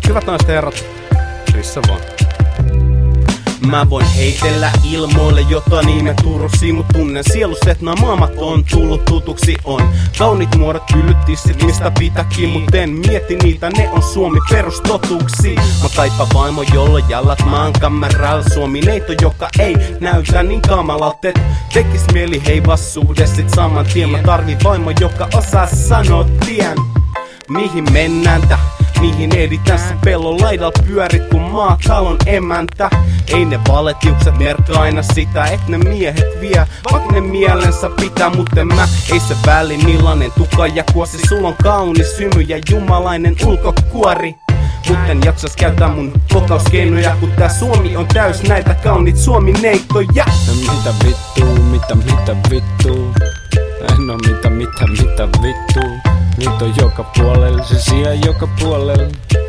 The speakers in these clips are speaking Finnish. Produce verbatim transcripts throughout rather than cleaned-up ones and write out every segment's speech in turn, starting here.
Hyvät naiset ja herrat, missä vaan. Mä voin heitellä ilmoille jota nimen Turussi, mut tunnen sielus, et nää maamat on tullut tutuksi on. Kaunit muodot yllyttissit, mistä pitäkin, mut en mieti niitä, ne on Suomi perustotuksi. Mä kaipa vaimo, jolla jalat maan kameral. Suomi neito, joka ei näytä niin kamalalta, et tekis mieli hei vassuudes sit saman tien. Mä tarvin vaimo, joka osaa sanoa tien. Mihin mennään tä? Mihin editän sä pellon laidal pyörit kun maatalon emäntä? Ei ne valetiukset merkkaa aina sitä, et ne miehet vie, vaik ne mielensä pitää, mutten mä ei se väli millainen tuka ja kuosi. Sul on kaunis hymy ja jumalainen ulkokuori. Mutten jaksas käyttää mun kokauskeinoja, kun tää Suomi on täys näitä kaunit Suomi-neittoja. No mitä vittu, mitä mitä vittu? No mitä mitä mitä vittu? Niitä on joka puolella, se sijaa joka puolella.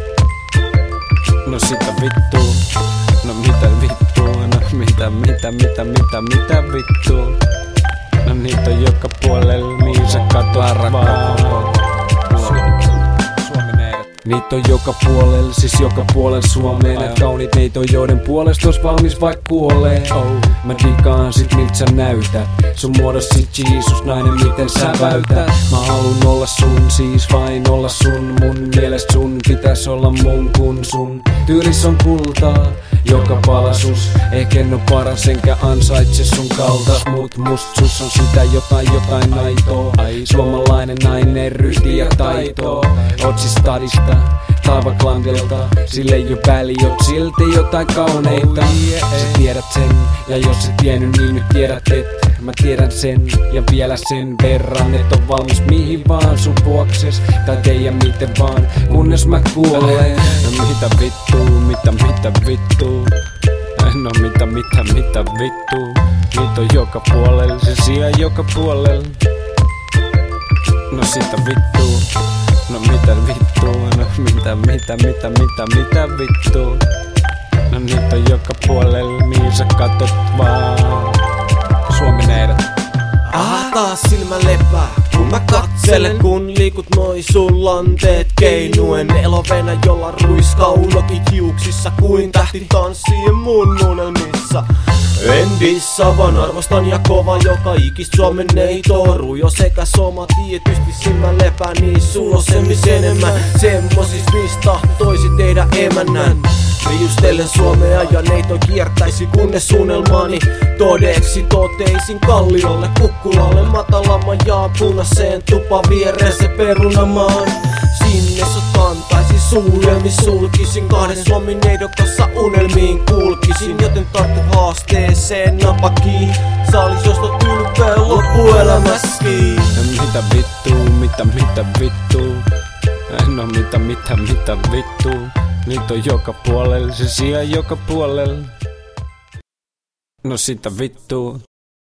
No sitä vittu, no mitä vittu, no mitä mitä mitä mitä mitä vittu? No niitä on joka puolella, mihin sä katot vaan. Niitä on joka puolella, siis joka puolella Suomeen. Näet kaunit neito, joiden puolesta ois valmis vaik kuolee. Oh. Mä digaan sit miltä sä näytät. Sun muodos sit Jeesus, nainen miten sä väytät. Mä haluun olla sun, siis vain olla sun. Mun mielestä sun pitäis olla mun kun sun tyylis on kultaa. Joka palasus, ehkä en oo paras enkä ansaitse sun kaltas. Mut must sus on sitä jotain jotain naitoo. Suomalainen nainen ryhti ja taitoo. Oot siis stadista, taivaklantilta. Sille ei oo väli, oot silti jotain kauneita. Sä tiedät sen, ja jos et tiennyt niin nyt tiedät et. Mä tiedän sen, ja vielä sen verran, et on valmis mihin vaan sun vuokses. Tai teidän miten vaan, kunnes mä kuolen. No mitä vittu, mitä mitä vittu? No mitä mitä mitä vittu? Niitä on joka puolella, se sijaa joka puolella. No sitä vittu, no mitä vittu? No mitä mitä mitä mitä mitä vittu? No niitä on joka puolella, mihin sä katot vaan. Suomi neidät. Aha, taas silmä lepää, kun mä katselen, kun liikut noi sun lanteet keinuen. Elovena, jolla ruiskaa unokit hiuksissa, kuin tähti tanssii mun unelmissa. En dissa, vaan arvostan ja kova joka ikistä Suomen neitoa. Rujo sekä soma, tietysti silmä lepää, niin sul on semmis enemmän. Semmosis mistä tahtoisi tehdä emännän. Riustelen Suomea ja neito kiertäisi, kunnes unelmaani todeksi toteisin. Kalliolle, kukkulalle, matalamman jaan punaiseen tupa viereen se perunamaan. Sinne sut kantaisi suudelmi sulkisin, kahden Suomi neidokassa unelmiin kulkisin. Joten tarttu haasteeseen napakiin, saalis jostot ylpeä loppuelämäskin. Mitä vittu, mitä mitä vittu? No mitä mitä mitä vittu? Niitä on joka puolella, se sijaa joka puolella. No sitä vittu.